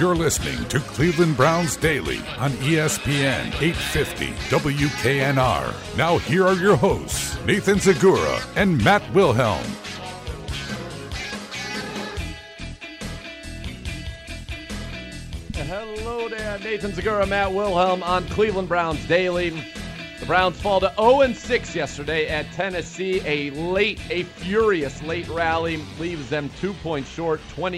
You're listening to Cleveland Browns Daily on ESPN 850 WKNR. Now here are your hosts, Nathan Zagura and Matt Wilhelm. Hello there, Nathan Zagura, Matt Wilhelm on Cleveland Browns Daily. The Browns fall to 0-6 yesterday at Tennessee. A furious late rally leaves them 2 points short,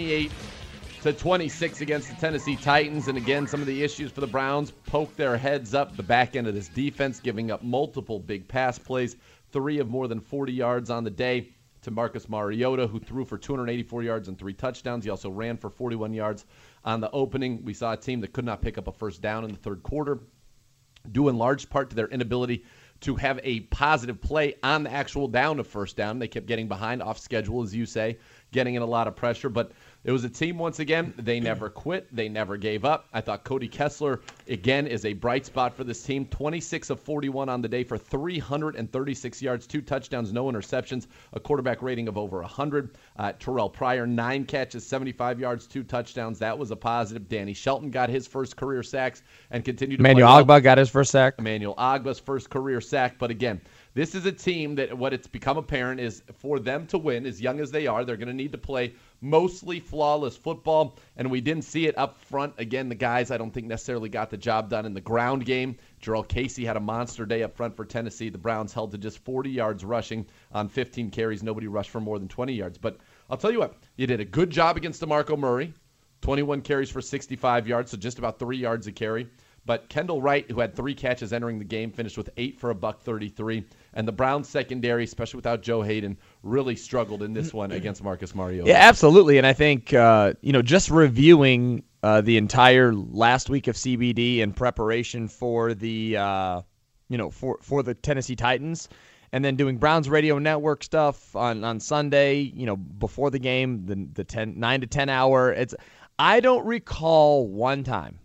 28-26 against the Tennessee Titans. And again, some of the issues for the Browns poke their heads up. The back end of this defense giving up multiple big pass plays, 3 of more than 40 yards on the day to Marcus Mariota, who threw for 284 yards and 3 touchdowns. He also ran for 41 yards on the opening. We saw a team that could not pick up a first down in the third quarter, due in large part to their inability to have a positive play on the actual down of first down. They kept getting behind off schedule, as you say, getting in a lot of pressure. But it was a team, once again, they never quit. They never gave up. I thought Cody Kessler, again, is a bright spot for this team. 26 of 41 on the day for 336 yards, 2 touchdowns, no interceptions, a quarterback rating of over 100. Terrell Pryor, 9 catches, 75 yards, 2 touchdowns. That was a positive. Danny Shelton got his first career sacks and continued to play well. Emmanuel Ogbah got his first sack. Emmanuel Ogbah's first career sack. But again, this is a team that what it's become apparent is for them to win, as young as they are, they're going to need to play mostly flawless football, and we didn't see it up front. Again, the guys I don't think necessarily got the job done in the ground game. Jarrell Casey had a monster day up front for Tennessee. The Browns held to just 40 yards rushing on 15 carries. Nobody rushed for more than 20 yards. But I'll tell you what, you did a good job against DeMarco Murray, 21 carries for 65 yards, so just about 3 yards a carry. But Kendall Wright, who had 3 catches entering the game, finished with 8 for $133. And the Browns secondary, especially without Joe Hayden, really struggled in this one against Marcus Mariota. Yeah, absolutely. And I think, just reviewing the entire last week of CBD in preparation for the, for the Tennessee Titans, and then doing Browns Radio Network stuff on Sunday, before the game, the 9 to 10 hour. I don't recall one time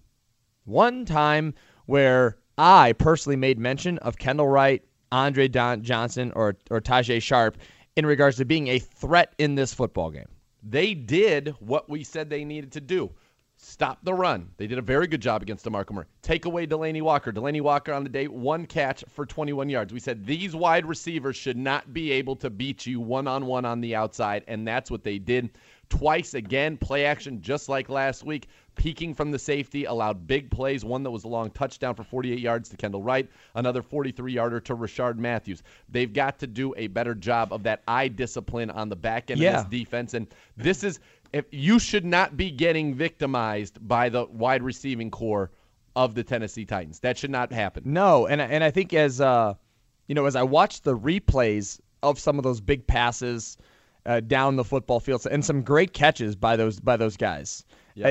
where I personally made mention of Kendall Wright, Andre Johnson, or Tajay Sharp in regards to being a threat in this football game. They did what we said they needed to do. Stop the run. They did a very good job against DeMarco Murray. Take away Delanie Walker. Delanie Walker on the day, 1 catch for 21 yards. We said these wide receivers should not be able to beat you one-on-one on the outside, and that's what they did. Twice again, play action just like last week. Peeking from the safety, allowed big plays. One that was a long touchdown for 48 yards to Kendall Wright. Another 43-yarder to Rashard Matthews. They've got to do a better job of that eye discipline on the back end of this defense. And this is, if you should not be getting victimized by the wide receiving core of the Tennessee Titans. That should not happen. No, and I think as I watched the replays of some of those big passes down the football field and some great catches by those guys,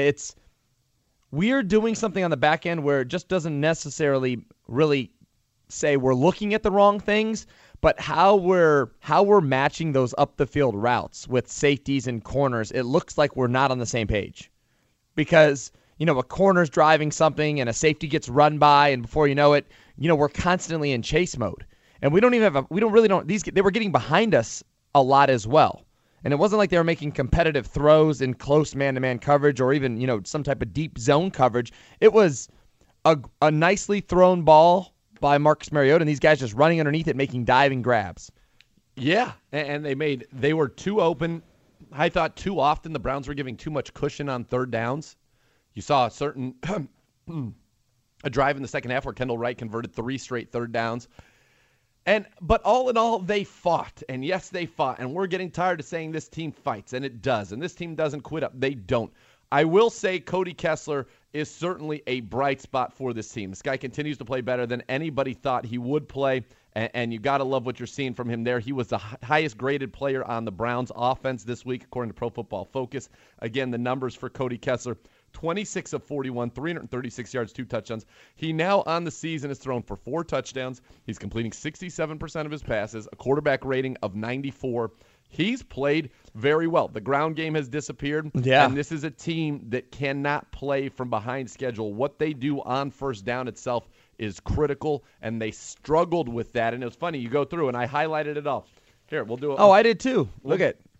we're doing something on the back end where it just doesn't necessarily really say we're looking at the wrong things, but how we're matching those up the field routes with safeties and corners, it looks like we're not on the same page. Because, a corner's driving something and a safety gets run by, and before you know it, we're constantly in chase mode. And they were getting behind us a lot as well. And it wasn't like they were making competitive throws in close man-to-man coverage or even, some type of deep zone coverage. It was a nicely thrown ball by Marcus Mariota, and these guys just running underneath it, making diving grabs. Yeah, and they were too open. I thought too often the Browns were giving too much cushion on third downs. You saw a certain a drive in the second half where Kendall Wright converted 3 straight third downs. But all in all, they fought. And yes, they fought. And we're getting tired of saying this team fights, and it does. And this team doesn't quit up. They don't. I will say Cody Kessler is certainly a bright spot for this team. This guy continues to play better than anybody thought he would play. And you got to love what you're seeing from him there. He was the highest graded player on the Browns offense this week, according to Pro Football Focus. Again, the numbers for Cody Kessler: 26 of 41, 336 yards, 2 touchdowns. He now on the season has thrown for 4 touchdowns. He's completing 67% of his passes, a quarterback rating of 94. He's played very well. The ground game has disappeared, and this is a team that cannot play from behind schedule. What they do on first down itself is critical, and they struggled with that. And it was funny. You go through, and I highlighted it all. Here, we'll do it. Oh, I did too. Look at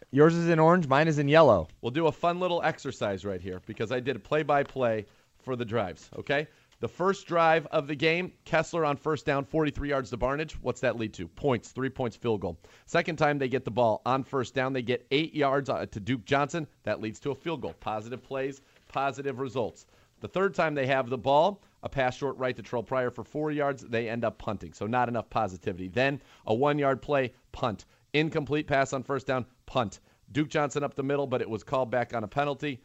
Yours is in orange. Mine is in yellow. We'll do a fun little exercise right here because I did a play-by-play for the drives, okay? The first drive of the game, Kessler on first down, 43 yards to Barnidge. What's that lead to? Points, 3 points, field goal. Second time they get the ball on first down, they get 8 yards to Duke Johnson. That leads to a field goal. Positive plays, positive results. The third time they have the ball, a pass short right to Terrell Pryor for 4 yards. They end up punting, so not enough positivity. Then a 1-yard play, punt. Incomplete pass on first down, punt. Duke Johnson up the middle, but it was called back on a penalty.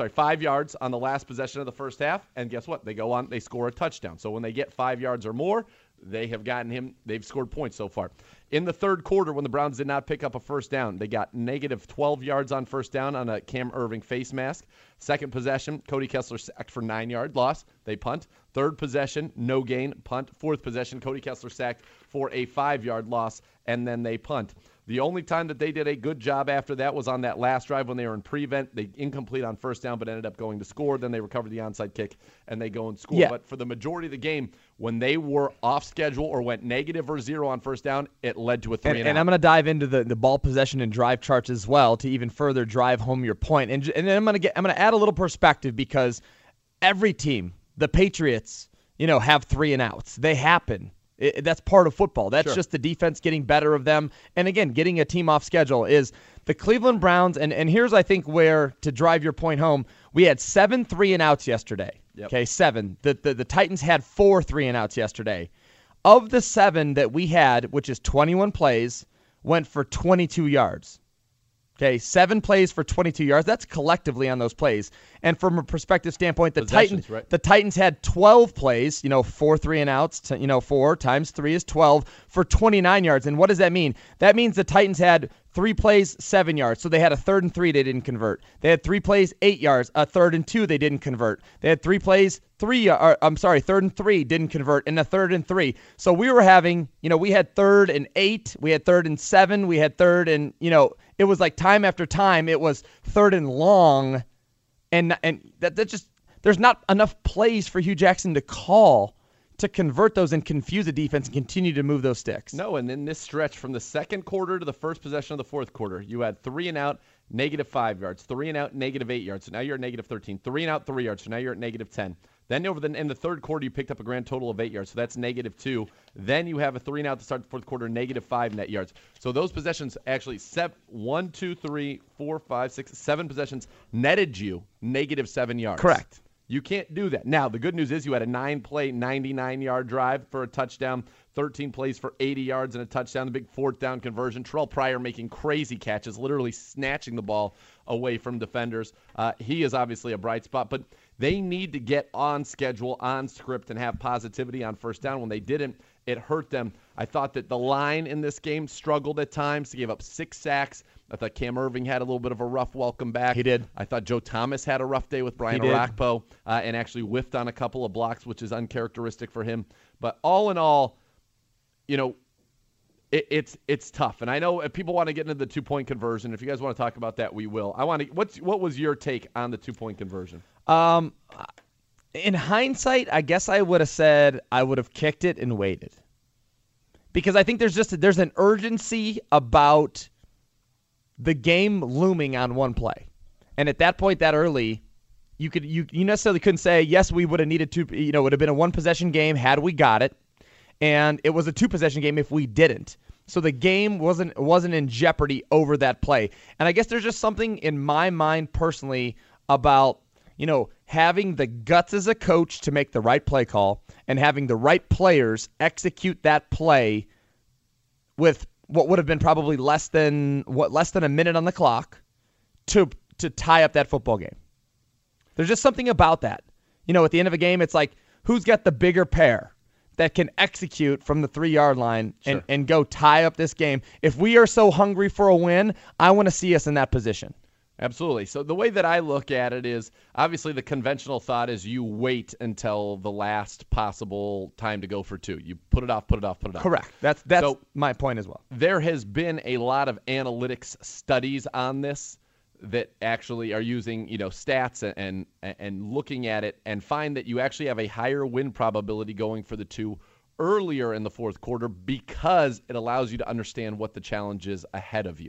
5 yards on the last possession of the first half. And guess what? They go on, they score a touchdown. So when they get 5 yards or more, they've scored points so far. In the third quarter, when the Browns did not pick up a first down, they got negative 12 yards on first down on a Cam Irving face mask. Second possession, Cody Kessler sacked for 9-yard loss. They punt. Third possession, no gain, punt. Fourth possession, Cody Kessler sacked for a 5-yard loss, and then they punt. The only time that they did a good job after that was on that last drive when they were in prevent. They incomplete on first down, but ended up going to score. Then they recovered the onside kick, and they go and score. Yeah. But for the majority of the game, when they were off schedule or went negative or zero on first down, it led to a 3-and-out. And I'm going to dive into the ball possession and drive charts as well to even further drive home your point. And then I'm going to add a little perspective because every team, the Patriots, have 3-and-outs. They happen. That's part of football. That's just the defense getting better of them. And again, getting a team off schedule is the Cleveland Browns. And here's, I think, where to drive your point home. We had 7 3-and-outs yesterday. Yep. Okay, 7. The Titans had 4 3-and-outs yesterday. Of the 7 that we had, which is 21 plays, went for 22 yards. Okay, 7 plays for 22 yards. That's collectively on those plays. And from a perspective standpoint, the Titans had 12 plays, 4 3-and-outs, 4 times 3 is 12 for 29 yards. And what does that mean? That means the Titans had 3 plays, 7 yards. So they had a 3rd and 3 they didn't convert. They had 3 plays, 8 yards, a 3rd and 2 they didn't convert. They had 3 plays, 3rd and 3 didn't convert, and a 3rd and 3. So we were having, we had 3rd and 8, we had 3rd and 7, we had 3rd and, it was like time after time it was 3rd and long, and that just, there's not enough plays for Hugh Jackson to call to convert those and confuse the defense and continue to move those sticks. No, and in this stretch from the second quarter to the first possession of the fourth quarter, you had 3-and-out, negative 5 yards, 3-and-out, negative 8 yards. So now you're at negative 13. 3-and-out, 3 yards. So now you're at negative 10. Then in the third quarter, you picked up a grand total of 8 yards. So that's negative 2. Then you have a 3-and-out to start the fourth quarter, negative 5 net yards. So those possessions actually 7 possessions netted you negative 7 yards. Correct. You can't do that. Now, the good news is you had a 9-play, 99-yard drive for a touchdown, 13 plays for 80 yards and a touchdown, the big fourth down conversion. Terrell Pryor making crazy catches, literally snatching the ball away from defenders. He is obviously a bright spot, but they need to get on schedule, on script, and have positivity on first down. When they didn't, it hurt them. I thought that the line in this game struggled at times. They gave up 6 sacks. I thought Cam Irving had a little bit of a rough welcome back. He did. I thought Joe Thomas had a rough day with Brian Orakpo and actually whiffed on a couple of blocks, which is uncharacteristic for him. But all in all, it's tough. And I know if people want to get into the 2-point conversion. If you guys want to talk about that, we will. What was your take on the 2-point conversion? In hindsight, I guess I would have said I would have kicked it and waited. Because I think there's an urgency about the game looming on one play. And at that point, that early, you necessarily couldn't say, yes, we would have needed to, it would have been a 1-possession game had we got it. And it was a 2-possession game if we didn't. So the game wasn't in jeopardy over that play. And I guess there's just something in my mind personally about, having the guts as a coach to make the right play call and having the right players execute that play with what would have been probably less than a minute on the clock to tie up that football game. There's just something about that. At the end of a game, it's like, who's got the bigger pair that can execute from the 3-yard line and go tie up this game? If we are so hungry for a win, I want to see us in that position. Absolutely. So the way that I look at it is, obviously the conventional thought is you wait until the last possible time to go for 2. You put it off. Correct. That's my point as well. There has been a lot of analytics studies on this that actually are using, stats and looking at it and find that you actually have a higher win probability going for the 2 earlier in the fourth quarter because it allows you to understand what the challenge is ahead of you.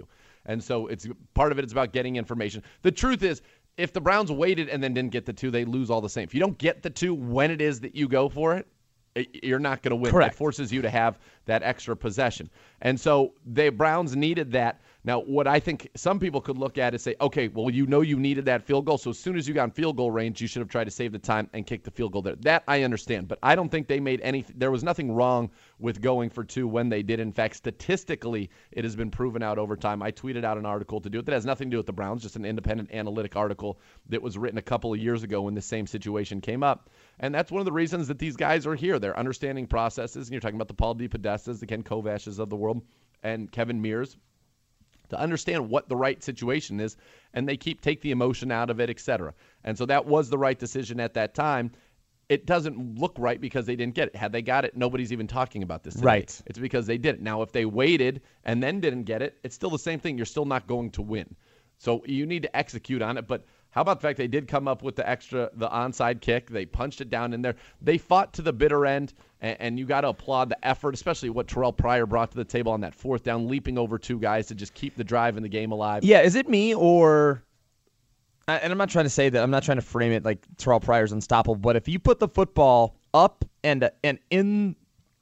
And so part of it is about getting information. The truth is, if the Browns waited and then didn't get the 2, they lose all the same. If you don't get the 2 when it is that you go for it, you're not going to win. Correct. It forces you to have that extra possession. And so the Browns needed that. Now, what I think some people could look at is say, okay, well, you needed that field goal, so as soon as you got in field goal range, you should have tried to save the time and kick the field goal there. That I understand, but I don't think they made there was nothing wrong with going for 2 when they did. In fact, statistically, it has been proven out over time. I tweeted out an article to do it that has nothing to do with the Browns, just an independent analytic article that was written a couple of years ago when the same situation came up. And that's one of the reasons that these guys are here. They're understanding processes, and you're talking about the Paul DePodestas, the Ken Kovash's of the world, and Kevin Mears, to understand what the right situation is, and they take the emotion out of it, etc. And so that was the right decision at that time. It doesn't look right because they didn't get it. Had they got it, nobody's even talking about this today. Right. It's because they did it. Now, if they waited and then didn't get it, it's still the same thing. You're still not going to win. So you need to execute on it. But how about the fact they did come up with the onside kick? They punched it down in there. They fought to the bitter end, and you got to applaud the effort, especially what Terrell Pryor brought to the table on that 4th down, leaping over 2 guys to just keep the drive and the game alive. Yeah, is it me or – and I'm not trying to say that. I'm not trying to frame it like Terrell Pryor's unstoppable, but if you put the football up and in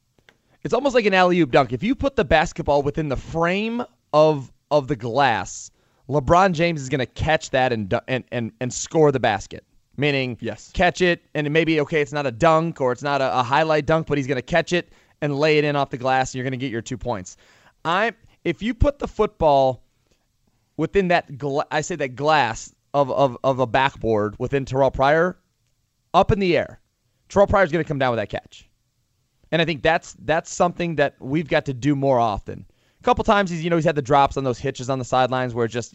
– it's almost like an alley-oop dunk. If you put the basketball within the frame of the glass – LeBron James is going to catch that and score the basket. Meaning, yes, catch it, and maybe, okay, it's not a dunk or it's not a highlight dunk, but he's going to catch it and lay it in off the glass, and you're going to get your 2 points. If you put the football within that glass of a backboard within Terrell Pryor, up in the air, Terrell Pryor's going to come down with that catch. And I think that's something that we've got to do more often. A couple times he's had the drops on those hitches on the sidelines where just,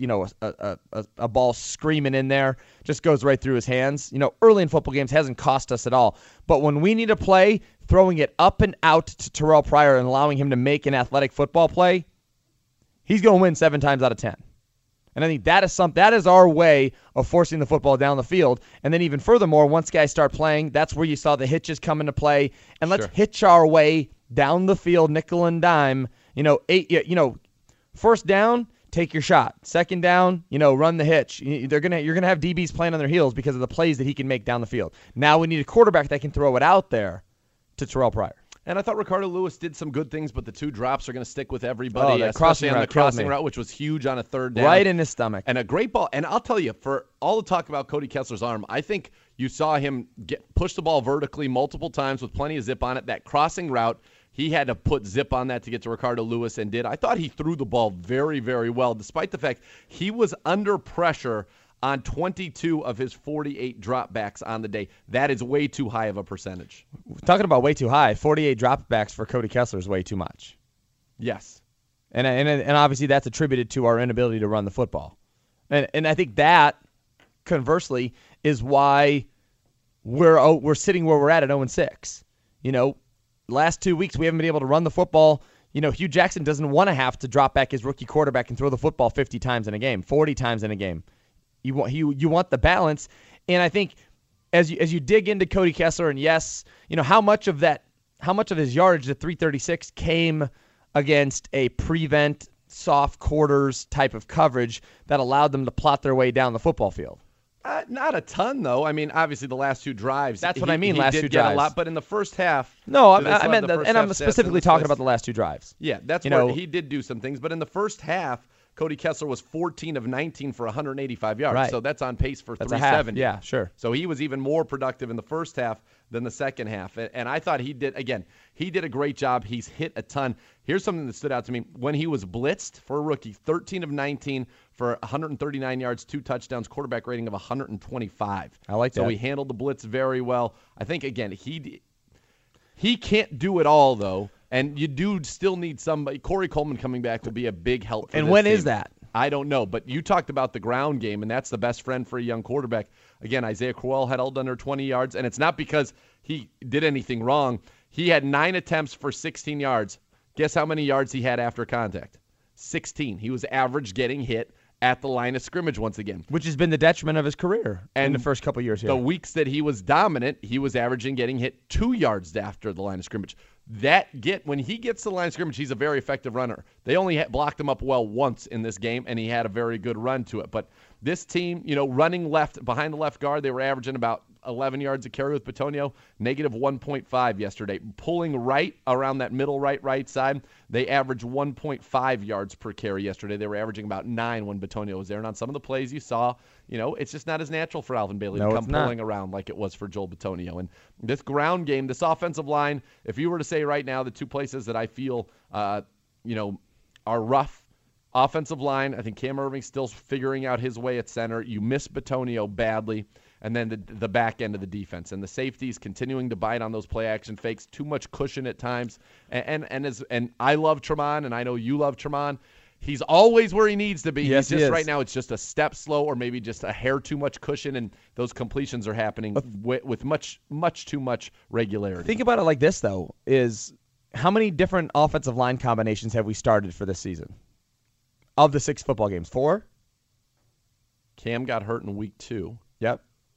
a ball screaming in there just goes right through his hands. Early in football games hasn't cost us at all. But when we need to play, throwing it up and out to Terrell Pryor and allowing him to make an athletic football play, he's going to win 7 times out of 10. And I think that is our way of forcing the football down the field. And then even furthermore, once guys start playing, that's where you saw the hitches come into play. And let's hitch our way down the field, nickel and dime. First down, take your shot. Second down, run the hitch. You're gonna have DBs playing on their heels because of the plays that he can make down the field. Now we need a quarterback that can throw it out there to Terrell Pryor. And I thought Ricardo Lewis did some good things, but the 2 drops are going to stick with everybody, especially on the crossing route, which was huge on a 3rd down. Right in his stomach. And a great ball. And I'll tell you, for all the talk about Cody Kessler's arm, I think you saw him push the ball vertically multiple times with plenty of zip on it. That crossing route, he had to put zip on that to get to Ricardo Lewis and did. I thought he threw the ball very, very well, despite the fact he was under pressure on 22 of his 48 dropbacks on the day. That is way too high of a percentage. Talking about way too high, 48 dropbacks for Cody Kessler is way too much. Yes. And obviously that's attributed to our inability to run the football. And I think that, conversely, is why we're sitting where we're at 0-6. Last 2 weeks we haven't been able to run the football. Hugh Jackson doesn't want to have to drop back his rookie quarterback and throw the football 50 times in a game, 40 times in a game. You want the balance, and I think as you dig into Cody Kessler, and yes, how much of his yardage, the 336, came against a prevent soft quarters type of coverage that allowed them to plot their way down the football field. Not a ton, though. I mean, obviously the last 2 drives. That's what I mean. He last did 2 get drives. a lot, but in the first half. No, I meant that, and I'm specifically talking about the last 2 drives. Yeah, that's where he did do some things, but in the first half, Cody Kessler was 14 of 19 for 185 yards. Right. So that's on pace for 370. 370. Yeah, sure. So he was even more productive in the first half than the second half. And I thought he did a great job. He's hit a ton. Here's something that stood out to me. When he was blitzed for a rookie, 13 of 19 for 139 yards, 2 touchdowns, quarterback rating of 125. I like that. So he handled the blitz very well. I think, again, he can't do it all, though. And you do still need somebody. Corey Coleman coming back will be a big help for And this when team. is that? I don't know. But you talked about the ground game, and that's the best friend for a young quarterback. Again, Isaiah Crowell held under 20 yards, and it's not because he did anything wrong. He had 9 attempts for 16 yards. Guess how many yards he had after contact? 16. He was average getting hit at the line of scrimmage once again. Which has been the detriment of his career in the first couple of years here. The weeks that he was dominant, he was averaging getting hit 2 yards after the line of scrimmage. when he gets to the line of scrimmage, he's a very effective runner. They only blocked him up well once in this game, and he had a very good run to it. But this team, running left behind the left guard, they were averaging about 11 yards a carry with Bitonio, negative 1.5 yesterday. Pulling right around that middle right side, they averaged 1.5 yards per carry yesterday. They were averaging about 9 when Bitonio was there. And on some of the plays you saw, it's just not as natural for Alvin Bailey to come pulling around like it was for Joel Bitonio. And this ground game, this offensive line, if you were to say right now the two places that I feel, are rough, offensive line, I think Cam Irving's still figuring out his way at center. You miss Bitonio badly. And then the back end of the defense. And the safeties continuing to bite on those play-action fakes, too much cushion at times. And I love Tremont, and I know you love Tremont. He's always where he needs to be. Yes, He's just right now it's just a step slow or maybe just a hair too much cushion, and those completions are happening with much too much regularity. Think about it like this, though, is how many different offensive line combinations have we started for this season? Of the 6 football games, 4? Cam got hurt in week 2. Yep.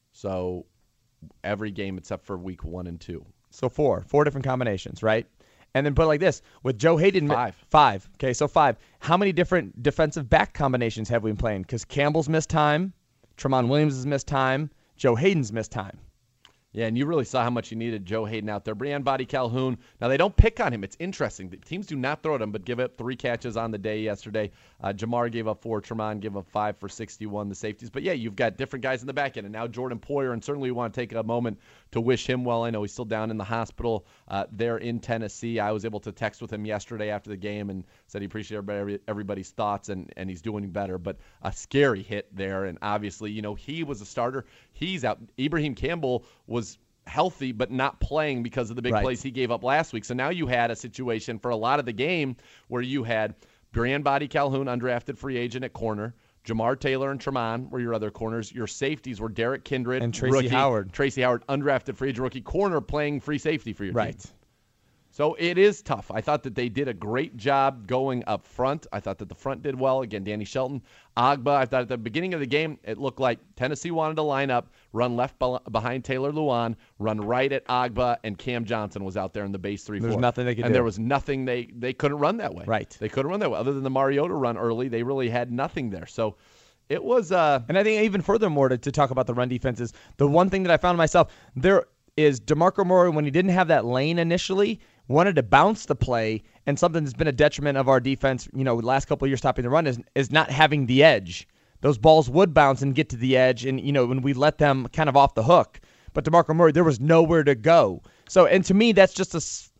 So every game except for week 1 and 2. So 4 different combinations, right? And then put it like this, with Joe Hayden. 5. Okay, so 5. How many different defensive back combinations have we been playing? Because Campbell's missed time, Tramon Williams has missed time, Joe Hayden's missed time. Yeah, and you really saw how much you needed Joe Hayden out there. Breon Body Calhoun. Now, they don't pick on him. It's interesting. The teams do not throw at him, but give up 3 catches on the day yesterday. Jamar gave up 4. Tremont gave up 5 for 61, the safeties. But, yeah, you've got different guys in the back end. And now Jordan Poyer, and certainly we want to take a moment to wish him well. I know he's still down in the hospital there in Tennessee. I was able to text with him yesterday after the game and said he appreciated everybody's thoughts, and he's doing better. But a scary hit there. And, obviously, he was a starter. He's out. Ibrahim Campbell was healthy but not playing because of the big plays he gave up last week. So now you had a situation for a lot of the game where you had Breon Body Calhoun, undrafted free agent at corner. Jamar Taylor and Tremont were your other corners. Your safeties were Derek Kindred and Tracy Howard. Tracy Howard, undrafted free agent rookie corner, playing free safety for your team. So it is tough. I thought that they did a great job going up front. I thought that the front did well. Again, Danny Shelton, Agba. I thought at the beginning of the game, it looked like Tennessee wanted to line up, run left behind Taylor Lewan, run right at Agba, and Cam Johnson was out there in the base 3-4. There's nothing they could do. And there was nothing they couldn't run that way. Right. They couldn't run that way. Other than the Mariota run early, they really had nothing there. So it was and I think even furthermore to talk about the run defenses, the one thing that I found myself, there is DeMarco Murray, when he didn't have that lane initially, wanted to bounce the play, and something that's been a detriment of our defense, the last couple of years stopping the run is not having the edge. Those balls would bounce and get to the edge, and when we let them kind of off the hook. But DeMarco Murray, there was nowhere to go. So, and to me, that's just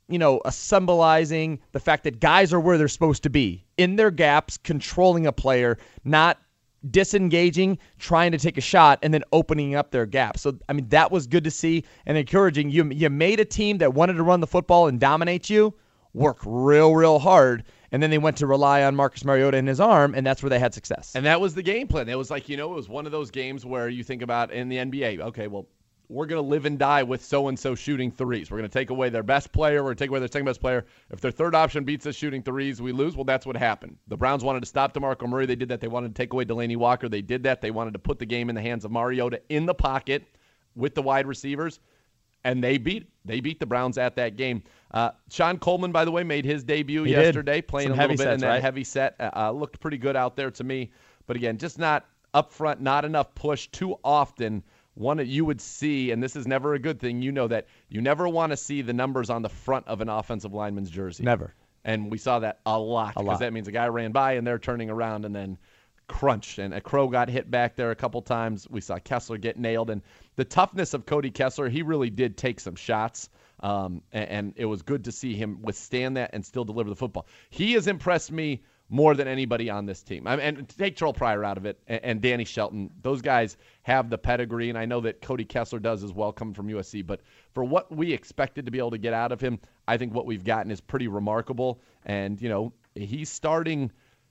a symbolizing the fact that guys are where they're supposed to be, in their gaps, controlling a player, not disengaging, trying to take a shot, and then opening up their gap. So, I mean, that was good to see and encouraging. You made a team that wanted to run the football and dominate you work real hard, and then they went to rely on Marcus Mariota and his arm, and that's where they had success. And that was the game plan. It was like, it was one of those games where you think about in the NBA, okay, well, we're going to live and die with so-and-so shooting threes. We're going to take away their best player. We're going to take away their second-best player. If their third option beats us shooting threes, we lose. Well, that's what happened. The Browns wanted to stop DeMarco Murray. They did that. They wanted to take away Delaney Walker. They did that. They wanted to put the game in the hands of Mariota in the pocket with the wide receivers, and they beat the Browns at that game. Sean Coleman, by the way, made his debut yesterday, playing a little bit in that heavy set. Looked pretty good out there to me. But, again, just not up front, not enough push too often. One that you would see, and this is never a good thing, that you never want to see the numbers on the front of an offensive lineman's jersey. Never. And we saw that a lot because that means a guy ran by and they're turning around and then crunch. And a Crow got hit back there a couple times. We saw Kessler get nailed. And the toughness of Cody Kessler, he really did take some shots. And it was good to see him withstand that and still deliver the football. He has impressed me more than anybody on this team. And take Terrell Pryor out of it and Danny Shelton. Those guys have the pedigree, and I know that Cody Kessler does as well, coming from USC. But for what we expected to be able to get out of him, I think what we've gotten is pretty remarkable. And, he's starting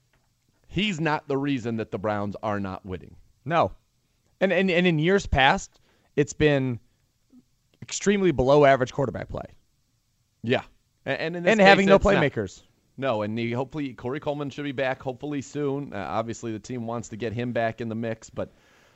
– he's not the reason that the Browns are not winning. No. And in years past, it's been extremely below-average quarterback play. Yeah. And having no playmakers. No, and hopefully Corey Coleman should be back hopefully soon. Obviously, the team wants to get him back in the mix, but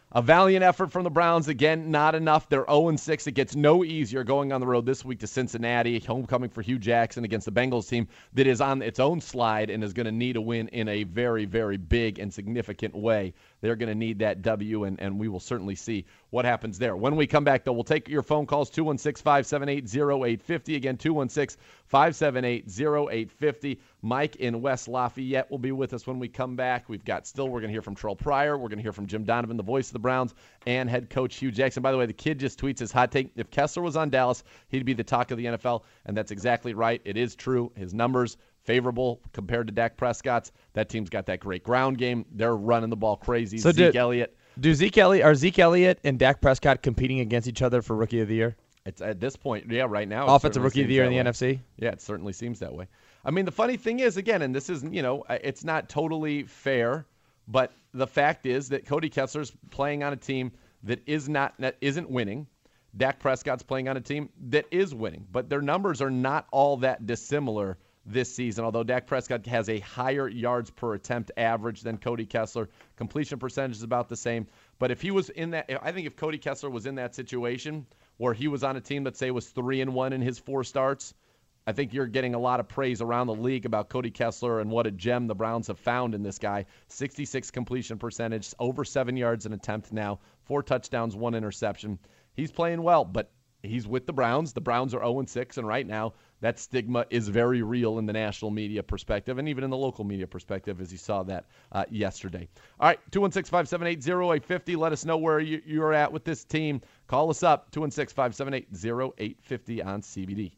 A valiant effort from the Browns. Again, not enough. They're 0-6. It gets no easier going on the road this week to Cincinnati. Homecoming for Hugh Jackson against the Bengals team that is on its own slide and is going to need a win in a very, very big and significant way. They're going to need that W, and we will certainly see what happens there. When we come back, though, we'll take your phone calls, 216-578-0850. Again, 216-578-0850. Mike in West Lafayette will be with us when we come back. We're going to hear from Terrell Pryor. We're going to hear from Jim Donovan, the voice of the Browns, and head coach Hugh Jackson. By the way, the kid just tweets his hot take. If Kessler was on Dallas, he'd be the talk of the NFL, and that's exactly right. It is true. His numbers favorable compared to Dak Prescott's. That team's got that great ground game. They're running the ball crazy. So Zeke Elliott. Are Zeke Elliott and Dak Prescott competing against each other for Rookie of the Year? It's at this point, yeah, right now. Offensive Rookie of the Year in the NFC? Yeah, it certainly seems that way. I mean, the funny thing is, again, and this isn't, it's not totally fair, but the fact is that Cody Kessler's playing on a team that isn't winning. Dak Prescott's playing on a team that is winning, but their numbers are not all that dissimilar this season, although Dak Prescott has a higher yards per attempt average than Cody Kessler. Completion percentage is about the same. But if he was in that, I think if Cody Kessler was in that situation where he was on a team that, say, was 3-1 in his 4 starts, I think you're getting a lot of praise around the league about Cody Kessler and what a gem the Browns have found in this guy. 66 completion percentage, over 7 yards an attempt now, 4 touchdowns, 1 interception. He's playing well, but he's with the Browns. The Browns are 0-6, and right now that stigma is very real in the national media perspective and even in the local media perspective, as you saw that yesterday. All right, 216-578-0850. Let us know where you're at with this team. Call us up, 216-578-0850 on CBD.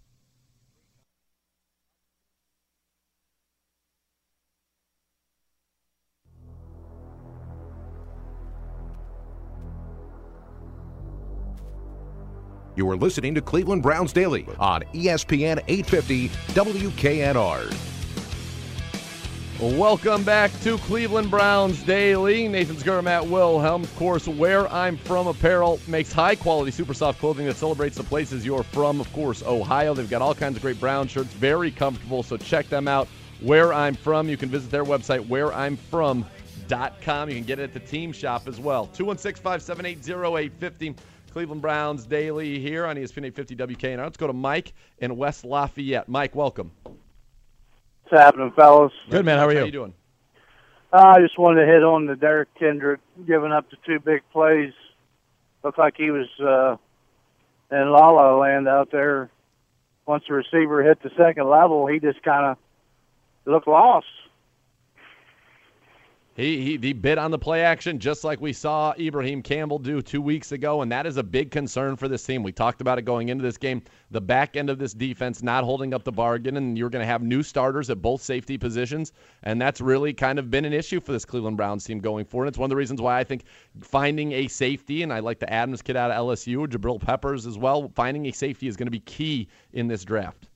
You are listening to Cleveland Browns Daily on ESPN 850 WKNR. Welcome back to Cleveland Browns Daily. Nathan Segura, Matt Wilhelm. Of course, Where I'm From Apparel makes high-quality, super soft clothing that celebrates the places you're from. Of course, Ohio. They've got all kinds of great Brown shirts, very comfortable, so check them out. Where I'm From. You can visit their website, whereimfrom.com. You can get it at the team shop as well. 216-578-0850. Cleveland Browns Daily here on ESPN 850 WKNR. Let's go to Mike in West Lafayette. Mike, welcome. What's happening, fellas? Good, man. How are you? How you doing? I just wanted to hit on the Derek Kendrick giving up the 2 big plays. Looked like he was in La La Land out there. Once the receiver hit the second level, he just kind of looked lost. He bit on the play action just like we saw Ibrahim Campbell do 2 weeks ago, and that is a big concern for this team. We talked about it going into this game. The back end of this defense not holding up the bargain, and you're going to have new starters at both safety positions, and that's really kind of been an issue for this Cleveland Browns team going forward. It's one of the reasons why I think finding a safety, and I like the Adams kid out of LSU, Jabril Peppers as well, finding a safety is going to be key in this draft.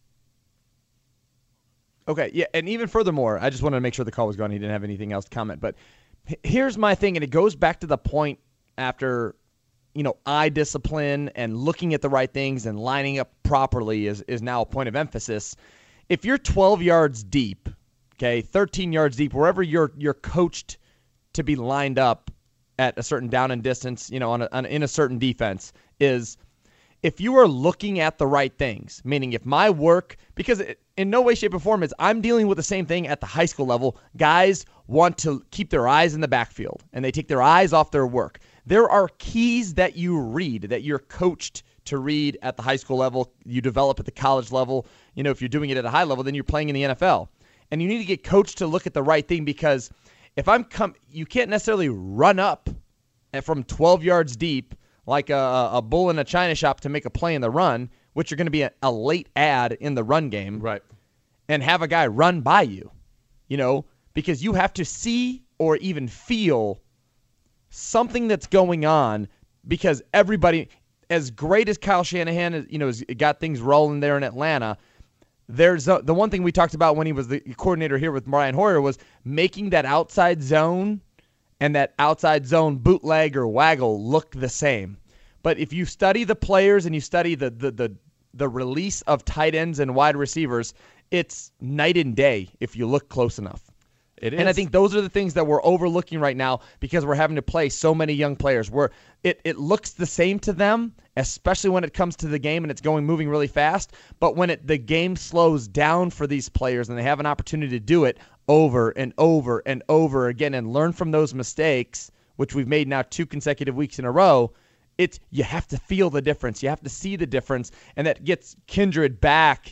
Okay, yeah, and even furthermore, I just wanted to make sure the call was gone. He didn't have anything else to comment. But here's my thing, and it goes back to the point after, eye discipline and looking at the right things and lining up properly is now a point of emphasis. If you're 12 yards deep, okay, 13 yards deep, wherever you're coached to be lined up at a certain down and distance, in a certain defense, is if you are looking at the right things, meaning if my work, because in no way, shape, or form is I'm dealing with the same thing at the high school level. Guys want to keep their eyes in the backfield, and they take their eyes off their work. There are keys that you read, that you're coached to read at the high school level, you develop at the college level. If you're doing it at a high level, then you're playing in the NFL. And you need to get coached to look at the right thing, because if you can't necessarily run up from 12 yards deep like a bull in a china shop to make a play in the run, which are going to be a late ad in the run game, right? And have a guy run by you, because you have to see or even feel something that's going on, because everybody, as great as Kyle Shanahan has got things rolling there in Atlanta, there's the one thing we talked about when he was the coordinator here with Brian Hoyer was making that outside zone and that outside zone bootleg or waggle look the same. But if you study the players and you study the release of tight ends and wide receivers, it's night and day if you look close enough. It is. And I think those are the things that we're overlooking right now because we're having to play so many young players where it looks the same to them, especially when it comes to the game and it's moving really fast. But when the game slows down for these players and they have an opportunity to do it over and over and over again and learn from those mistakes, which we've made now 2 consecutive weeks in a row, you have to feel the difference. You have to see the difference, and that gets Kindred back,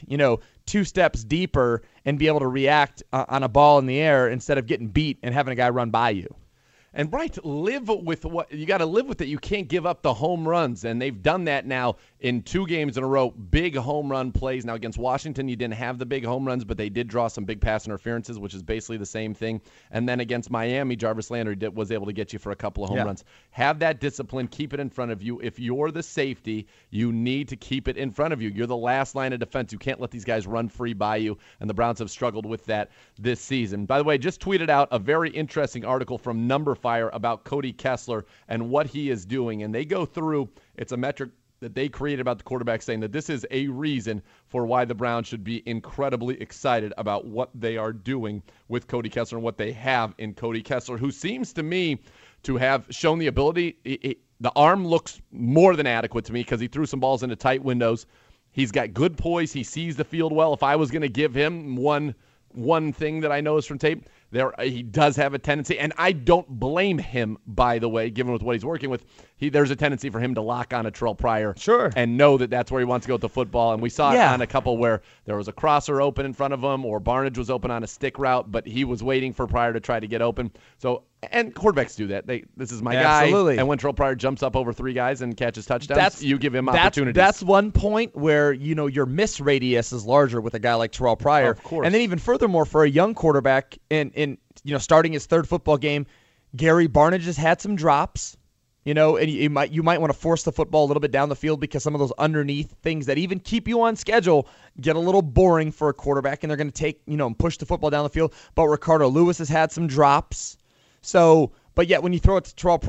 2 steps deeper and be able to react on a ball in the air instead of getting beat and having a guy run by you. And live with what you got to live with it. You can't give up the home runs, and they've done that now in 2 games in a row. Big home run plays. Now against Washington, you didn't have the big home runs, but they did draw some big pass interferences, which is basically the same thing. And then against Miami, Jarvis Landry was able to get you for a couple of home runs. Have that discipline. Keep it in front of you. If you're the safety, you need to keep it in front of you. You're the last line of defense. You can't let these guys run free by you, and the Browns have struggled with that this season. By the way, just tweeted out a very interesting article from Numberfire about Cody Kessler and what he is doing. And they go through, it's a metric that they created about the quarterback, saying that this is a reason for why the Browns should be incredibly excited about what they are doing with Cody Kessler and what they have in Cody Kessler, who seems to me to have shown the ability. The arm looks more than adequate to me because he threw some balls into tight windows. He's got good poise. He sees the field well. If I was going to give him one thing that I know is from tape, he does have a tendency, and I don't blame him, by the way, given with what he's working with. There's a tendency for him to lock on a Terrell Pryor and know that that's where he wants to go with the football. And we saw it on a couple where there was a crosser open in front of him or Barnidge was open on a stick route, but he was waiting for Pryor to try to get open. So, and quarterbacks do that. This is my guy. Absolutely. And when Terrell Pryor jumps up over 3 guys and catches touchdowns, you give him opportunities. That's one point where, your miss radius is larger with a guy like Terrell Pryor. Of course. And then even furthermore, for a young quarterback in starting his 3rd football game, Gary Barnidge has had some drops, and you might want to force the football a little bit down the field because some of those underneath things that even keep you on schedule get a little boring for a quarterback, and they're going to take, and push the football down the field. But Ricardo Lewis has had some drops. So, but yet when you throw it to Terrell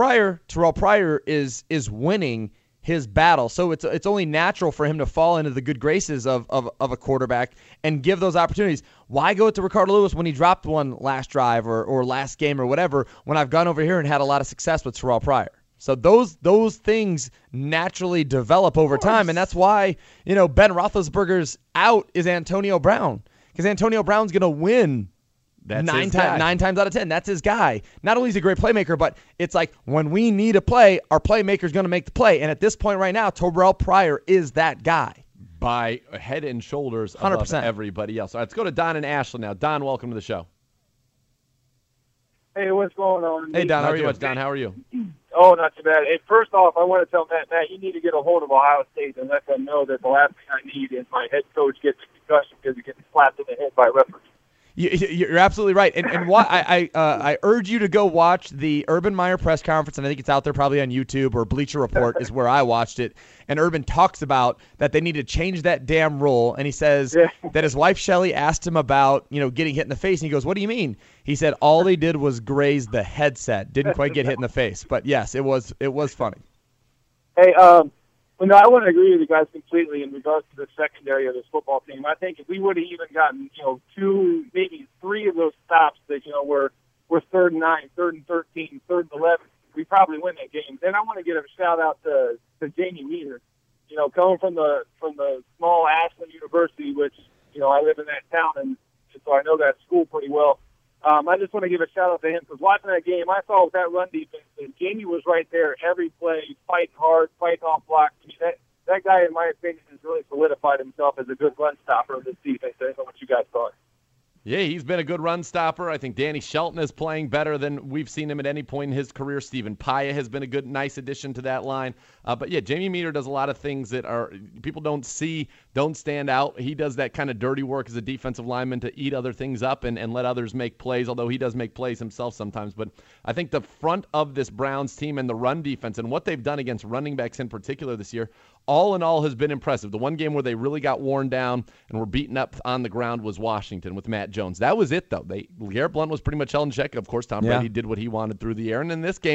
Pryor is winning his battle. So it's only natural for him to fall into the good graces of a quarterback and give those opportunities. Why go to Ricardo Lewis when he dropped one last drive or last game or whatever when I've gone over here and had a lot of success with Terrell Pryor? So those things naturally develop over time, and that's why, Ben Roethlisberger's out is Antonio Brown, because Antonio Brown's going to win. That's 9 times out of 10. That's his guy. Not only is he a great playmaker, but it's like when we need a play, our playmaker's going to make the play. And at this point right now, Terrell Pryor is that guy. By head and shoulders 100%. Above everybody else. All right, let's go to Don and Ashland now. Don, welcome to the show. Hey, what's going on? Hey, Don. Not too much, Don. How are you? Oh, not too bad. Hey, first off, I want to tell Matt, you need to get a hold of Ohio State and let them know that the last thing I need is my head coach gets a concussion because he gets slapped in the head by referees. You're absolutely right, and why I urge you to go watch the Urban Meyer press conference, and I think it's out there probably on YouTube or Bleacher Report is where I watched it. And Urban talks about that they need to change that damn rule, and he says that his wife Shelley asked him about getting hit in the face, and he goes, "What do you mean?" He said all they did was graze the headset, didn't quite get hit in the face, but yes, it was funny. Hey, no, I want to agree with you guys completely in regards to the secondary of this football team. I think if we would have even gotten, 2, maybe 3 of those stops that, were 3rd and 9, 3rd and 13, 3rd and 11, we probably win that game. Then I want to give a shout out to Jamie Meter. Coming from the small Ashland University, which, I live in that town, and so I know that school pretty well. I just want to give a shout out to him because watching that game, I saw with that run defense, and Jamie was right there every play, fighting hard, fighting off blocks. I mean, that guy, in my opinion, has really solidified himself as a good run stopper of this defense. I don't know what you guys thought. Yeah, he's been a good run stopper. I think Danny Shelton is playing better than we've seen him at any point in his career. Stephen Paya has been a nice addition to that line. But yeah, Jamie Meter does a lot of things that people don't see, don't stand out. He does that kind of dirty work as a defensive lineman to eat other things up and let others make plays, although he does make plays himself sometimes. But I think the front of this Browns team and the run defense and what they've done against running backs in particular this year, all in all, has been impressive. The one game where they really got worn down and were beaten up on the ground was Washington with Matt Jones. That was it, though. Garrett Blount was pretty much held in check. Of course, Tom Brady did what he wanted through the air. And in this game,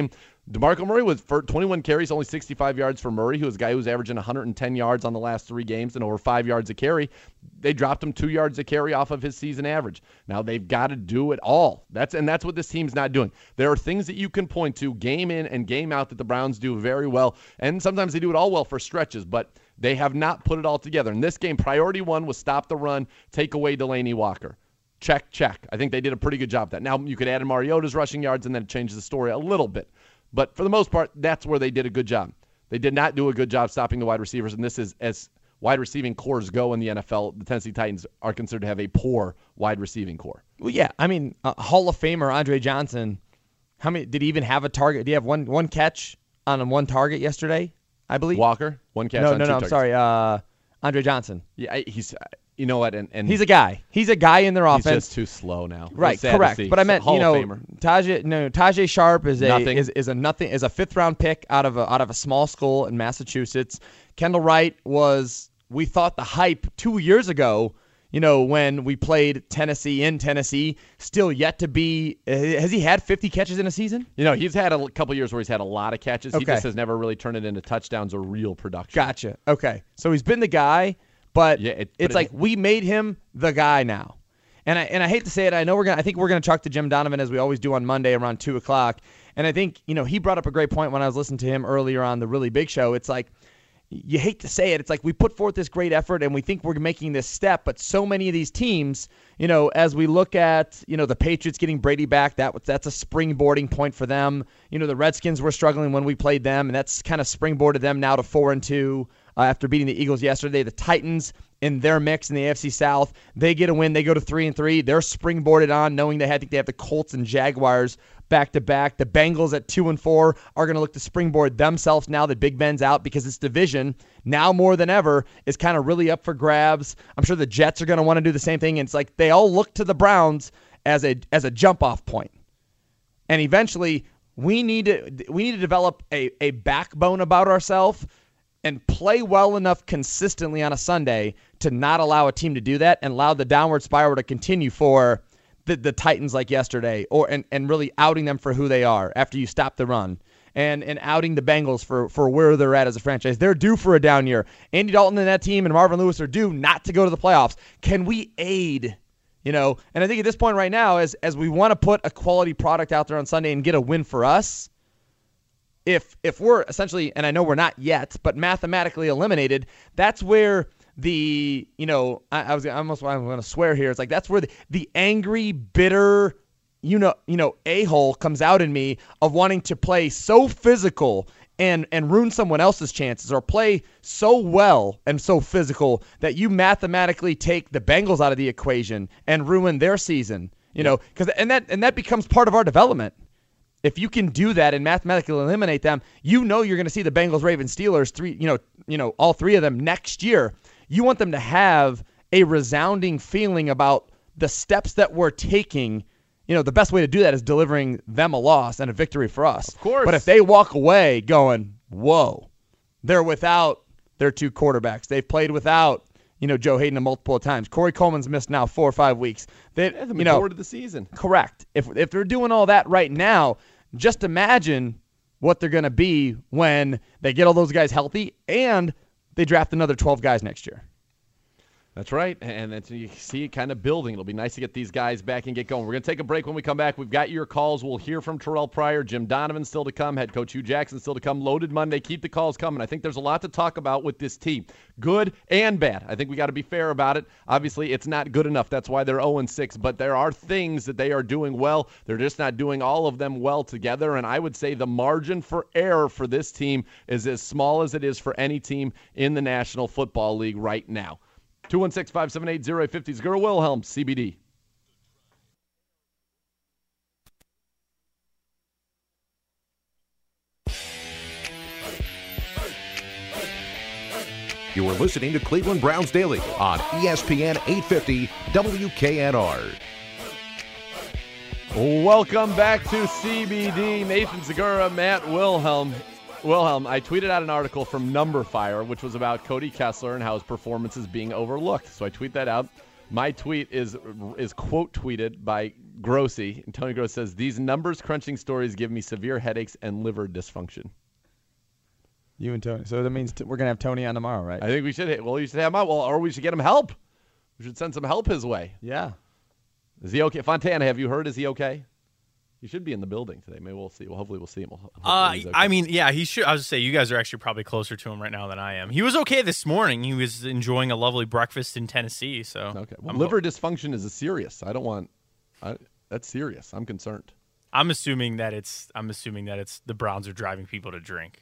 DeMarco Murray was for 21 carries, only 65 yards for Murray, who is a guy who's averaging 110 yards on the last 3 games and over 5 yards a carry. They dropped him 2 yards a carry off of his season average. Now they've got to do it all. That's what this team's not doing. There are things that you can point to game in and game out that the Browns do very well, and sometimes they do it all well for stretches, but they have not put it all together. In this game, priority 1 was stop the run, take away Delanie Walker. Check. I think they did a pretty good job of that. Now, you could add in Mariota's rushing yards, and then it changes the story a little bit. But for the most part, that's where they did a good job. They did not do a good job stopping the wide receivers, and this is, as wide receiving cores go in the NFL, the Tennessee Titans are considered to have a poor wide receiving core. Well, yeah, I mean, Hall of Famer Andre Johnson, how many did he even have a target? Did he have one catch on one target yesterday, I believe? Walker, 1 catch on 2 targets. I'm sorry, Andre Johnson. Yeah, he's... You know what? And he's a guy. He's a guy in their offense. He's just too slow now. Right, correct. But I meant, Hall of Famer. Tajay Sharp is Nothing. a 5th round pick out of a small school in Massachusetts. Kendall Wright was, we thought, the hype 2 years ago. When we played Tennessee in Tennessee, still yet to be. Has he had 50 catches in a season? He's had a couple years where he's had a lot of catches. Okay. He just has never really turned it into touchdowns or real production. Gotcha. Okay, so he's been the guy. But it's like we made him the guy now, and I hate to say it. I think we're gonna talk to Jim Donovan as we always do on Monday around 2:00. And I think he brought up a great point when I was listening to him earlier on the Really Big Show. It's like you hate to say it. It's like we put forth this great effort and we think we're making this step, but so many of these teams, as we look at the Patriots getting Brady back, that's a springboarding point for them. The Redskins were struggling when we played them, and that's kind of springboarded them now to 4-2. After beating the Eagles yesterday. The Titans in their mix in the AFC South, they get a win. They go to 3-3. They're springboarded on, knowing they have the Colts and Jaguars back-to-back. The Bengals at 2-4 are going to look to springboard themselves now that Big Ben's out, because this division, now more than ever, is kind of really up for grabs. I'm sure the Jets are going to want to do the same thing. And it's like they all look to the Browns as a jump-off point. And eventually, we need to develop a backbone about ourselves and play well enough consistently on a Sunday to not allow a team to do that and allow the downward spiral to continue for the Titans like yesterday, and really outing them for who they are after you stop the run, and outing the Bengals for where they're at as a franchise. They're due for a down year. Andy Dalton and that team and Marvin Lewis are due not to go to the playoffs. Can we aid? And I think at this point right now, as we want to put a quality product out there on Sunday and get a win for us, if we're essentially, and I know we're not yet, but mathematically eliminated, that's where I'm going to swear here. It's like that's where the angry, bitter, a-hole comes out in me of wanting to play so physical and ruin someone else's chances, or play so well and so physical that you mathematically take the Bengals out of the equation and ruin their season. Because that becomes part of our development. If you can do that and mathematically eliminate them, you're going to see the Bengals, Ravens, Steelers, all 3 of them next year. You want them to have a resounding feeling about the steps that we're taking. The best way to do that is delivering them a loss and a victory for us. Of course. But if they walk away going, whoa, they're without their 2 quarterbacks. They've played without, Joe Hayden multiple times. Corey Coleman's missed now 4 or 5 weeks. The majority of the season. Correct. If they're doing all that right now, just imagine what they're going to be when they get all those guys healthy and they draft another 12 guys next year. That's right, and you see it kind of building. It'll be nice to get these guys back and get going. We're going to take a break. When we come back, we've got your calls. We'll hear from Terrell Pryor, Jim Donovan still to come, head coach Hugh Jackson still to come. Loaded Monday. Keep the calls coming. I think there's a lot to talk about with this team, good and bad. I think we got to be fair about it. Obviously, it's not good enough. That's why they're 0-6, but there are things that they are doing well. They're just not doing all of them well together, and I would say the margin for error for this team is as small as it is for any team in the National Football League right now. 216-578-0850. Segura Wilhelm, CBD. You are listening to Cleveland Browns Daily on ESPN 850 WKNR. Welcome back to CBD. Nathan Segura, Matt Wilhelm. I tweeted out an article from Number Fire, which was about Cody Kessler and how his performance is being overlooked. So I tweet that out. My tweet is quote tweeted by Grossi, and Tony Gross says, these numbers crunching stories give me severe headaches and liver dysfunction. You and Tony. So that means we're going to have Tony on tomorrow, right? I think we should. Well, you should have him out. Well, or we should get him help. We should send some help his way. Yeah. Is he okay? Fontana, have you heard? Is he okay? He should be in the building today. Maybe we'll see. Well, hopefully we'll see him. Okay. I mean, yeah, he should. I was to say, you guys are actually probably closer to him right now than I am. He was okay this morning. He was enjoying a lovely breakfast in Tennessee. So okay. Well, liver dysfunction is serious. That's serious. I'm concerned. I'm assuming that it's the Browns are driving people to drink.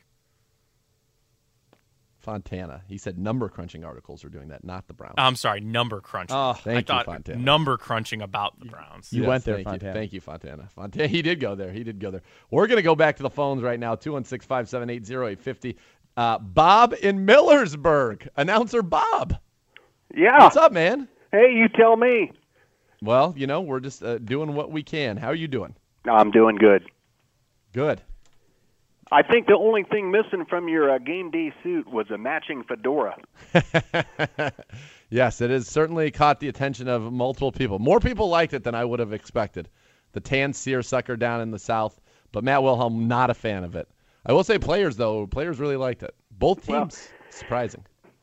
Fontana. He said number crunching articles are doing that, not the Browns. I'm sorry, number crunching. Oh, thank you, Fontana. Number crunching about the Browns. You went there, Fontana. Thank you, Fontana. Fontana. He did go there. We're going to go back to the phones right now, 216-578-0850. Bob in Millersburg. Announcer Bob. Yeah. What's up, man? Hey, you tell me. Well, we're just doing what we can. How are you doing? I'm doing good. Good. I think the only thing missing from your game day suit was a matching fedora. Yes, it has certainly caught the attention of multiple people. More people liked it than I would have expected. The tan seersucker down in the South, but Matt Wilhelm, not a fan of it. I will say players really liked it. Both teams, surprising.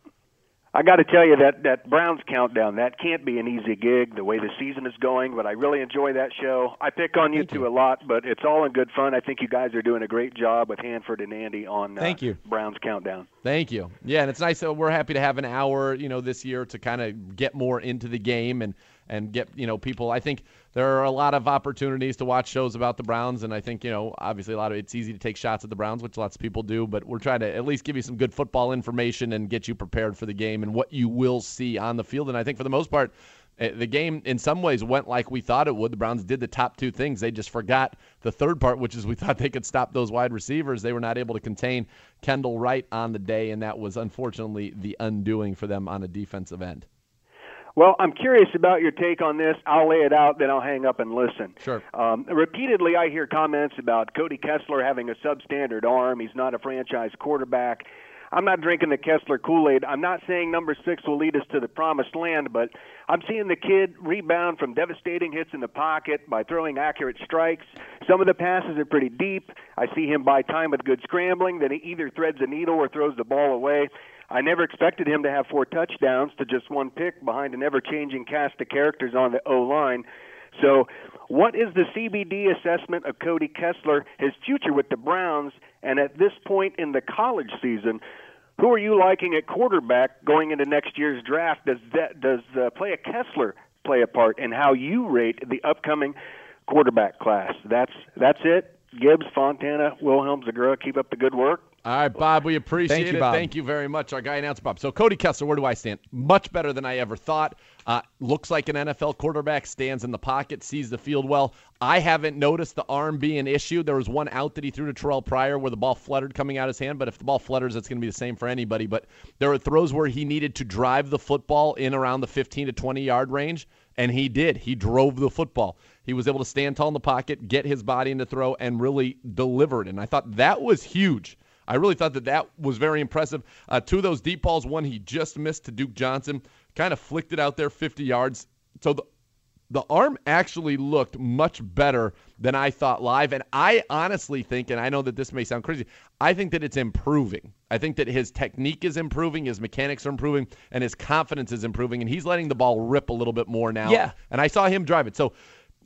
I got to tell you that Browns countdown, that can't be an easy gig the way the season is going, but I really enjoy that show. I pick on you two a lot, but it's all in good fun. I think you guys are doing a great job with Hanford and Andy on Browns countdown. Thank you. Yeah, and it's nice that we're happy to have an hour, this year to kind of get more into the game and get, people. I think there are a lot of opportunities to watch shows about the Browns, and I think, obviously it's easy to take shots at the Browns, which lots of people do, but we're trying to at least give you some good football information and get you prepared for the game and what you will see on the field. And I think for the most part, the game in some ways went like we thought it would. The Browns did the top two things. They just forgot the third part, which is we thought they could stop those wide receivers. They were not able to contain Kendall Wright on the day, and that was unfortunately the undoing for them on a defensive end. Well, I'm curious about your take on this. I'll lay it out, then I'll hang up and listen. Sure. Repeatedly, I hear comments about Cody Kessler having a substandard arm. He's not a franchise quarterback. I'm not drinking the Kessler Kool-Aid. I'm not saying number 6 will lead us to the promised land, but I'm seeing the kid rebound from devastating hits in the pocket by throwing accurate strikes. Some of the passes are pretty deep. I see him buy time with good scrambling. Then he either threads a needle or throws the ball away. I never expected him to have 4 touchdowns to just 1 pick behind an ever-changing cast of characters on the O-line. So what is the CBD assessment of Cody Kessler, his future with the Browns, and at this point in the college season, who are you liking at quarterback going into next year's draft? Does play a Kessler play a part in how you rate the upcoming quarterback class? That's it. Gibbs, Fontana, Wilhelm, Zagura, keep up the good work. All right, Bob, we appreciate it. Bob. Thank you very much. Our guy announcer, Bob. So Cody Kessler, where do I stand? Much better than I ever thought. Looks like an NFL quarterback, stands in the pocket, sees the field well. I haven't noticed the arm being an issue. There was one out that he threw to Terrell Pryor where the ball fluttered coming out his hand, but if the ball flutters, it's going to be the same for anybody. But there were throws where he needed to drive the football in around the 15 to 20-yard range, and he did. He drove the football. He was able to stand tall in the pocket, get his body in the throw, and really deliver it. And I thought that was huge. I really thought that was very impressive. 2 of those deep balls, one he just missed to Duke Johnson, kind of flicked it out there 50 yards. So the arm actually looked much better than I thought live. And I honestly think, and I know that this may sound crazy, I think that it's improving. I think that his technique is improving, his mechanics are improving, and his confidence is improving. And he's letting the ball rip a little bit more now. Yeah. And I saw him drive it. So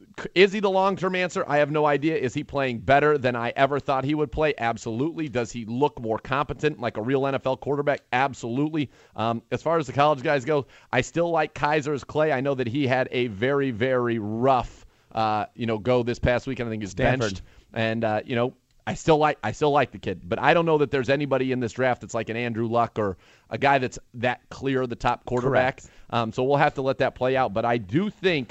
is he the long-term answer? I have no idea. Is he playing better than I ever thought he would play? Absolutely. Does he look more competent, like a real NFL quarterback? Absolutely. As far as the college guys go, I still like Kaiser's Clay. I know that he had a very, very rough, go this past weekend. I think he's benched. And, I still like the kid. But I don't know that there's anybody in this draft that's like an Andrew Luck or a guy that's that clear the top quarterback. So we'll have to let that play out. But I do think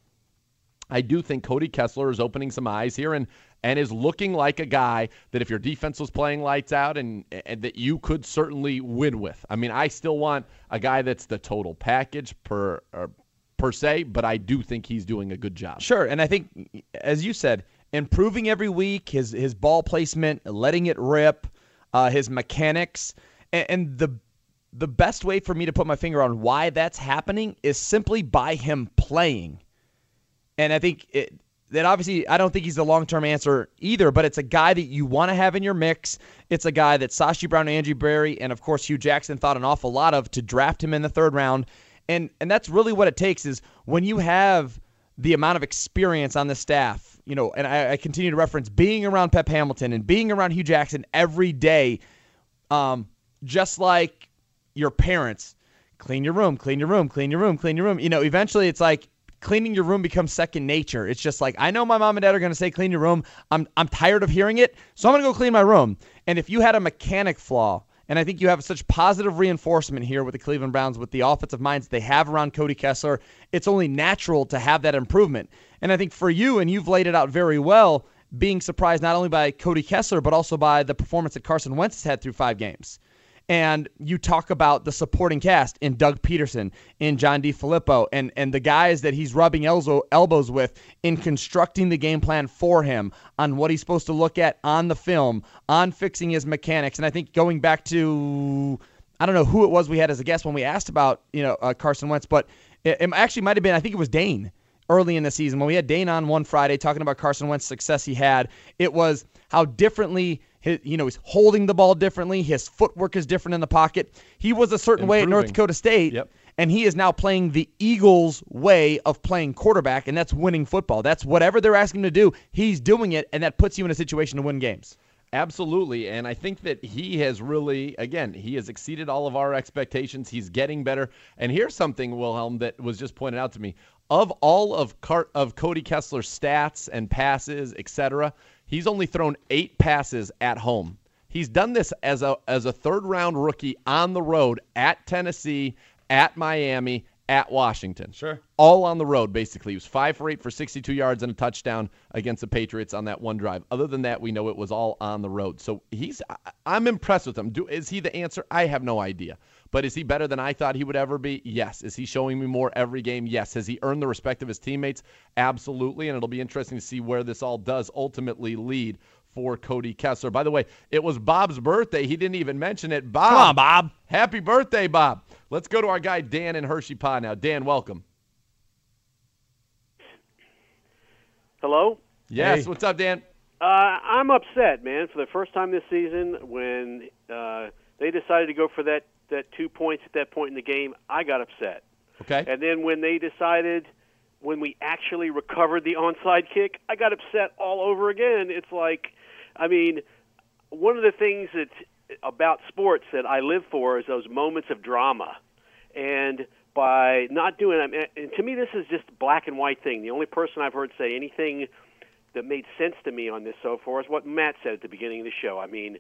Cody Kessler is opening some eyes here and is looking like a guy that if your defense was playing lights out and that you could certainly win with. I mean, I still want a guy that's the total package per se, but I do think he's doing a good job. Sure, and I think, as you said, improving every week, his ball placement, letting it rip, his mechanics, and the best way for me to put my finger on why that's happening is simply by him playing. And I think that obviously I don't think he's the long-term answer either, but it's a guy that you want to have in your mix. It's a guy that Sashi Brown, Andrew Berry, and of course Hugh Jackson thought an awful lot of to draft him in the third round. And that's really what it takes is when you have the amount of experience on the staff, and I continue to reference being around Pep Hamilton and being around Hugh Jackson every day, just like your parents, clean your room, clean your room, clean your room, clean your room. Eventually it's like cleaning your room becomes second nature. It's just like, I know my mom and dad are going to say clean your room. I'm tired of hearing it, so I'm going to go clean my room. And if you had a mechanic flaw, and I think you have such positive reinforcement here with the Cleveland Browns with the offensive minds they have around Cody Kessler, it's only natural to have that improvement. And I think for you, and you've laid it out very well, being surprised not only by Cody Kessler, but also by the performance that Carson Wentz has had through 5 games. And you talk about the supporting cast in Doug Peterson, in John DeFilippo, and the guys that he's rubbing elbows with in constructing the game plan for him on what he's supposed to look at on the film, on fixing his mechanics. And I think going back to, I don't know who it was we had as a guest when we asked about Carson Wentz, but it actually might have been, I think it was Dane early in the season. When we had Dane on one Friday talking about Carson Wentz's success he had, it was how differently he's holding the ball differently. His footwork is different in the pocket. He was a certain way at North Dakota State, and he is now playing the Eagles' way of playing quarterback, and that's winning football. That's whatever they're asking him to do, he's doing it, and that puts you in a situation to win games. Absolutely, and I think that he has really, again, he has exceeded all of our expectations. He's getting better. And here's something, Wilhelm, that was just pointed out to me. Of all of Cody Kessler's stats and passes, etc., he's only thrown 8 passes at home. He's done this as a third-round rookie on the road at Tennessee, at Miami, at Washington. Sure. All on the road, basically. He was 5 for 8 for 62 yards and a touchdown against the Patriots on that one drive. Other than that, we know it was all on the road. So I'm impressed with him. Is he the answer? I have no idea. But is he better than I thought he would ever be? Yes. Is he showing me more every game? Yes. Has he earned the respect of his teammates? Absolutely. And it'll be interesting to see where this all does ultimately lead for Cody Kessler. By the way, it was Bob's birthday. He didn't even mention it. Bob. Come on, Bob. Happy birthday, Bob. Let's go to our guy Dan in Hershey Pod now. Dan, welcome. Hello? Yes. Hey. What's up, Dan? I'm upset, man. For the first time this season, when they decided to go for that 2 points at that point in the game, I got upset. Okay. And then when they decided, when we actually recovered the onside kick, I got upset all over again. It's like, I mean, one of the things about sports that I live for is those moments of drama. And by not doing it, and to me this is just a black and white thing. The only person I've heard say anything that made sense to me on this so far is what Matt said at the beginning of the show. I mean,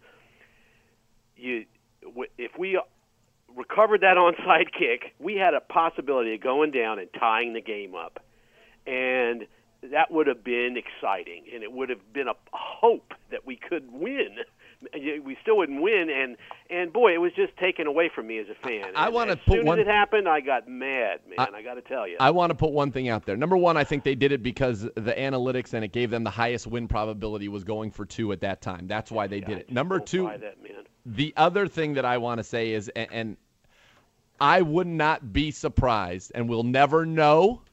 if we recovered that onside kick, we had a possibility of going down and tying the game up. And that would have been exciting, and it would have been a hope that we could win. We still wouldn't win, and boy, it was just taken away from me as a fan. I want to put as soon as it happened, I got mad, man. I got to tell you. I want to put one thing out there. Number one, I think they did it because the analytics and it gave them the highest win probability was going for 2 at that time. That's why they did it. Number 2, the other thing that I want to say is, and I would not be surprised, and we'll never know,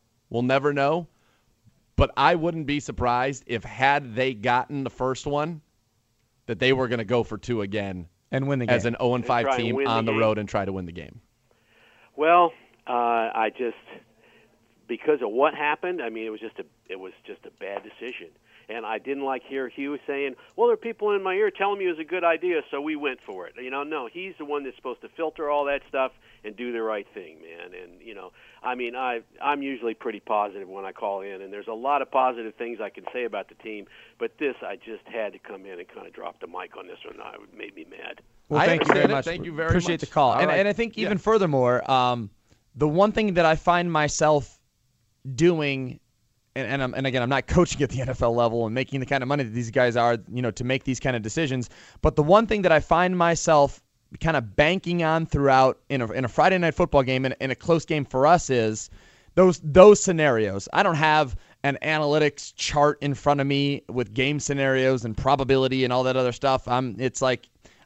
but I wouldn't be surprised if had they gotten the first one, that they were going to go for 2 again and win the game as an 0-5 team on the road and try to win the game. Well, I just, because of what happened, I mean, it was just a bad decision. And I didn't hear Hugh saying, well, there are people in my ear telling me it was a good idea, so we went for it. No, he's the one that's supposed to filter all that stuff and do the right thing, man. And, I mean, I'm usually pretty positive when I call in, and there's a lot of positive things I can say about the team, but this, I just had to come in and kind of drop the mic on this one. It made me mad. Well, thank you very much. Thank you very much. Appreciate the call. And I think even furthermore, the one thing that I find myself doing, and again, I'm not coaching at the NFL level and making the kind of money that these guys are, to make these kind of decisions. But the one thing that I find myself kind of banking on throughout in a Friday night football game and in a close game for us is those scenarios. I don't have an analytics chart in front of me with game scenarios and probability and all that other stuff. It's like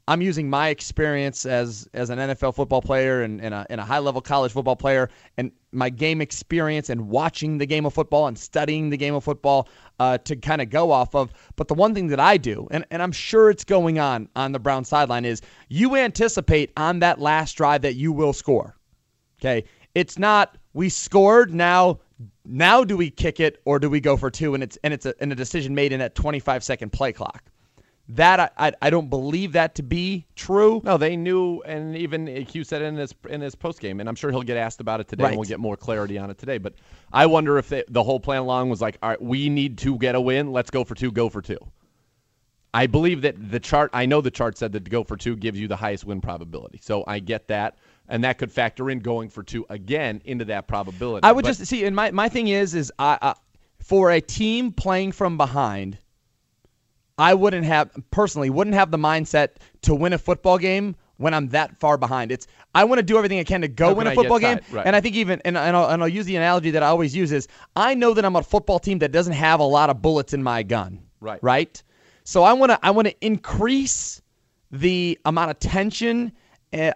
I'm using my experience as an NFL football player and a high-level college football player and my game experience and watching the game of football and studying the game of football to kind of go off of. But the one thing that I do, and I'm sure it's going on the Browns sideline, is you anticipate on that last drive that you will score. Okay? It's not we scored, now do we kick it or do we go for two, and it's a decision made in that 25-second play clock. That I don't believe that to be true. No, they knew, and even Hugh said it in his post game, and I'm sure he'll get asked about it today, right. And we'll get more clarity on it today. But I wonder if the whole plan along was like, all right, we need to get a win. Let's go for two. Go for two. I believe that the chart. I know the chart said that to go for two gives you the highest win probability. So I get that, and that could factor in going for two again into that probability. I would just see, and my thing is I for a team playing from behind, I wouldn't have the mindset to win a football game when I'm that far behind. I want to do everything I can to go win a football game. Right. And I think even, and I'll use the analogy that I always use is, I know that I'm a football team that doesn't have a lot of bullets in my gun. Right? So I want to increase the amount of tension and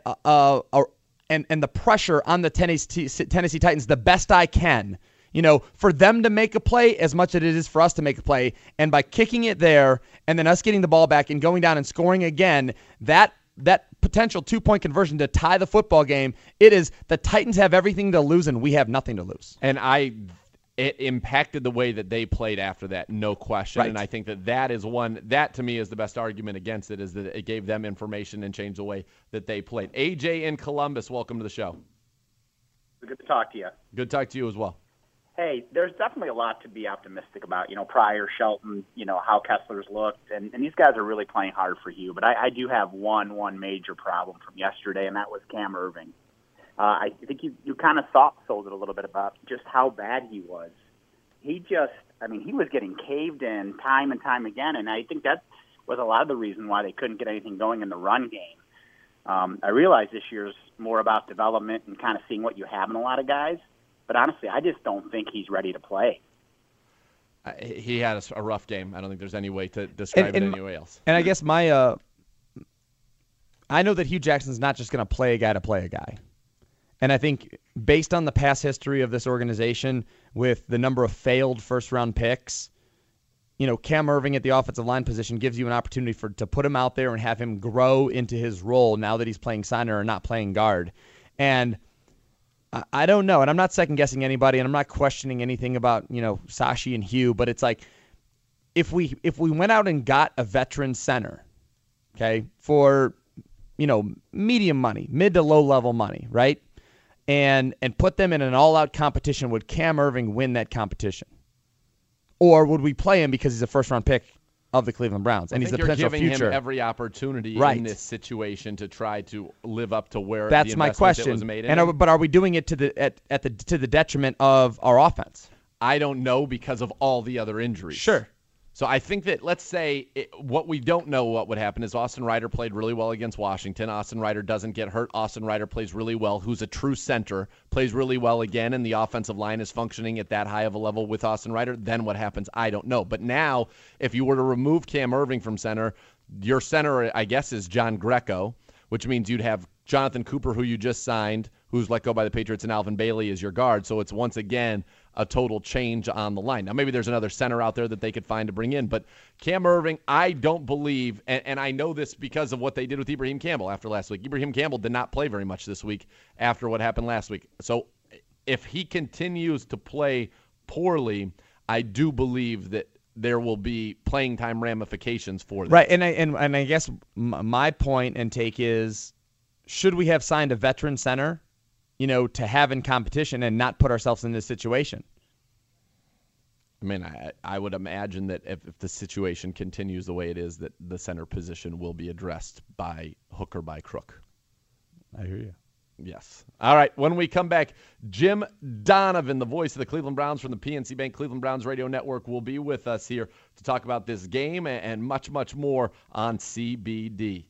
the pressure on the Tennessee Titans the best I can. For them to make a play as much as it is for us to make a play. And by kicking it there and then us getting the ball back and going down and scoring again, that potential 2-point conversion to tie the football game, it is the Titans have everything to lose and we have nothing to lose. And it impacted the way that they played after that, no question. Right. And I think that is that to me is the best argument against it, is that it gave them information and changed the way that they played. AJ in Columbus, welcome to the show. Good to talk to you. Good to talk to you as well. Hey, there's definitely a lot to be optimistic about. Pryor, Shelton, how Kessler's looked, and these guys are really playing hard for you. But I do have one major problem from yesterday, and that was Cam Irving. I think you kind of sold it a little bit about just how bad he was. He was getting caved in time and time again, and I think that was a lot of the reason why they couldn't get anything going in the run game. I realize this year's more about development and kind of seeing what you have in a lot of guys. But honestly, I just don't think he's ready to play. He had a rough game. I don't think there's any way to describe it any way else. And I guess I know that Hugh Jackson's not just going to play a guy. And I think based on the past history of this organization with the number of failed first-round picks, Cam Irving at the offensive line position gives you an opportunity to put him out there and have him grow into his role now that he's playing center or not playing guard. And I don't know, and I'm not second-guessing anybody, and I'm not questioning anything about, Sashi and Hugh, but it's like if we went out and got a veteran center, okay, for, medium money, mid to low-level money, right, and put them in an all-out competition, would Cam Irving win that competition? Or would we play him because he's a first-round pick of the Cleveland Browns, and he's the potential future? You're giving him every opportunity in this situation to try to live up to where that's the my question. That was made in but are we doing it to the detriment of our offense? I don't know, because of all the other injuries. Sure. So I think that, let's say, what we don't know what would happen is Austin Ryder played really well against Washington. Austin Ryder doesn't get hurt. Austin Ryder plays really well, who's a true center, plays really well again, and the offensive line is functioning at that high of a level with Austin Ryder. Then what happens, I don't know. But now, if you were to remove Cam Irving from center, your center, I guess, is John Greco, which means you'd have Jonathan Cooper, who you just signed, who's let go by the Patriots, and Alvin Bailey is your guard. So it's once again a total change on the line. Now, maybe there's another center out there that they could find to bring in, but Cam Irving, I don't believe, and I know this because of what they did with Ibrahim Campbell after last week. Ibrahim Campbell did not play very much this week after what happened last week. So if he continues to play poorly, I do believe that there will be playing time ramifications for that. Right, and I guess my point and take is, should we have signed a veteran center, to have in competition and not put ourselves in this situation? I mean, I would imagine that if the situation continues the way it is, that the center position will be addressed by hook or by crook. I hear you. Yes. All right, when we come back, Jim Donovan, the voice of the Cleveland Browns from the PNC Bank Cleveland Browns Radio Network, will be with us here to talk about this game and much, much more on CBD.